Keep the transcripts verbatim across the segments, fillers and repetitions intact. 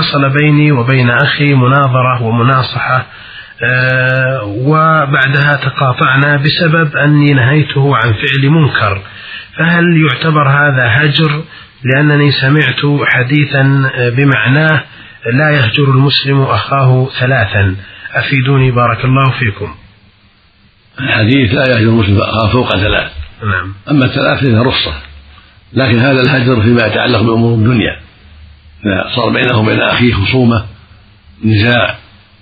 حصل بيني وبين أخي مناظرة ومناصحة، أه وبعدها تقاطعنا بسبب أني نهيته عن فعل منكر، فهل يعتبر هذا هجر؟ لأنني سمعت حديثا بمعناه لا يهجر المسلم أخاه ثلاثا، أفيدوني بارك الله فيكم. الحديث لا يهجر المسلم أخاه فوق ثلاث. نعم. أما الثلاث فإنها رخصة، لكن هذا الهجر فيما يتعلق بأمور الدنيا، إذا صار بينه وبين أخيه خصومة نزاع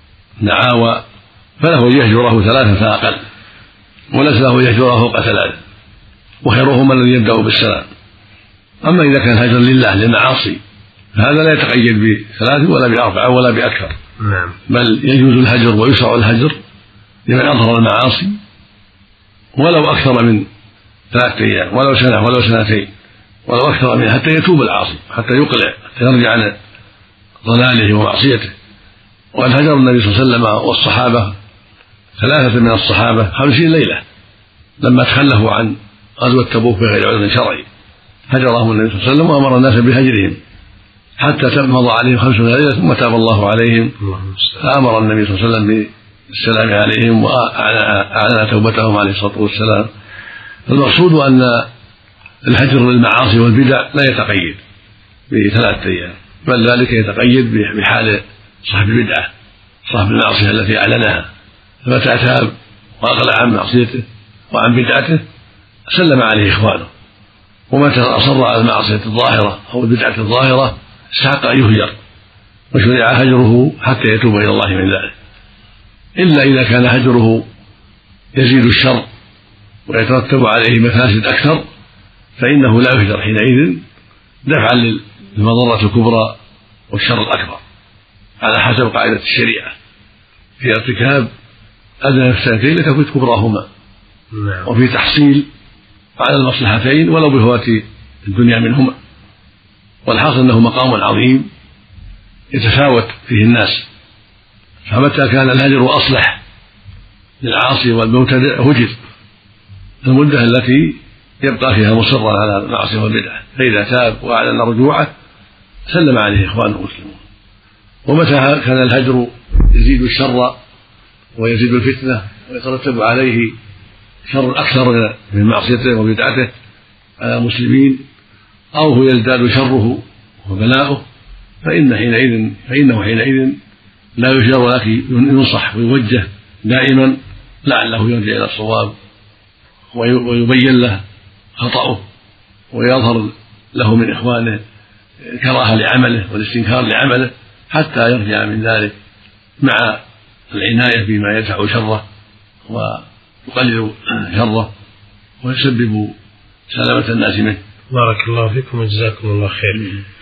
دعاوى فله أن يهجره ثلاثا فأقل، وليس له يهجره فوق ثلاث، وخيرهما الذي يبدأ بالسلام. أما إذا كان هجر لله للمعاصي فهذا لا يتقيد بثلاث ولا بأربعة ولا بأكثر، نعم. بل يجوز الهجر ويشرع الهجر لمن أظهر المعاصي ولو أكثر من ثلاثة أيام، ولو سنة ولو سنتين ولو أكثر منه، حتى يتوب العاصي، حتى يقلع، حتى يرجع عن ضلاله ومعصيته. وقد هجر النبي صلى الله عليه وسلم والصحابة ثلاثة من الصحابة خمسين ليلة لما تخلفوا عن غزوة تبوك بغير عذر شرعي، هجرهم النبي صلى الله عليه وسلم وأمر الناس بهجرهم حتى مضى عليهم خمسون ليلة ثم تاب الله عليهم، فأمر النبي صلى الله عليه وسلم بالسلام عليهم وأعلن توبتهم عليه الصلاة والسلام. المقصود أن الهجر للمعاصي والبدع لا يتقيد بثلاثة أيام، بل ذلك يتقيد بحال صاحب البدعة، صاحب المعصية التي أعلنها، فمتى تاب وأقلع عن معصيته وعن بدعته سلم عليه إخوانه، ومتى أصر على المعصية الظاهرة أو البدعة الظاهرة استحق أن يهجر، وشرع هجره حتى يتوب إلى الله من ذلك. إلا إذا كان هجره يزيد الشر ويترتب عليه مفاسد أكثر فإنه لا يهجر حينئذ دفعا للمضرة الكبرى والشر الأكبر، على حسب قاعدة الشريعة في ارتكاب أدنى السنتين لتفوت كبراهما، وفي تحصيل على المصلحتين ولو بفوات الدنيا منهما. والحاصل أنه مقام عظيم يتفاوت فيه الناس، فمتى كان الهجر أصلح للعاصي والمبتدع هجر المدة التي يبقى فيها مصرا على المعصية والبدعة، فإذا تاب وأعلن رجوعه سلم عليه إخوانه المسلمون. ومتى كان الهجر يزيد الشر ويزيد الفتنة ويترتب عليه شر أكثر من معصيته وبدعته على المسلمين أو هو يزداد شره وبلاؤه فإن حينئذ فإنه حينئذ لا يشجر ولكن ينصح ويوجه دائما لعله يرجع إلى الصواب ويبين له خطأه ويظهر له من إخوانه كراهة لعمله والاستنكار لعمله حتى يرجع من ذلك مع العناية بما يدفع شره ويقلل شره ويسبب سلامة الناس منه. بارك الله فيكم وجزاكم الله خير.